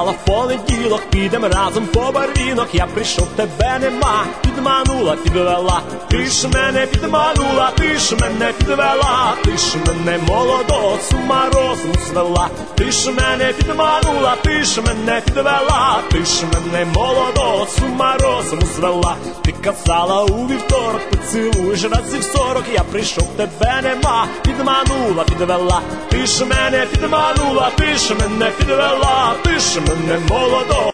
казала в понеділок, підем разом по барвінок. Я прийшов, тебе нема, підманула, підвела. Ти ж мене підманула, ти ж мене підвела. Ти ж мене молодого з ума розум звела. Ти ж мене підманула, ти ж мене підвела. Ти ж мене молодого з ума розум звела. Ти казала у вівторок, поцілуєш разів 40. Я прийшов, тебе нема, підманула, підвела. Ти ж мене підманула, ти ж мене підвела. Ти ж мене молодого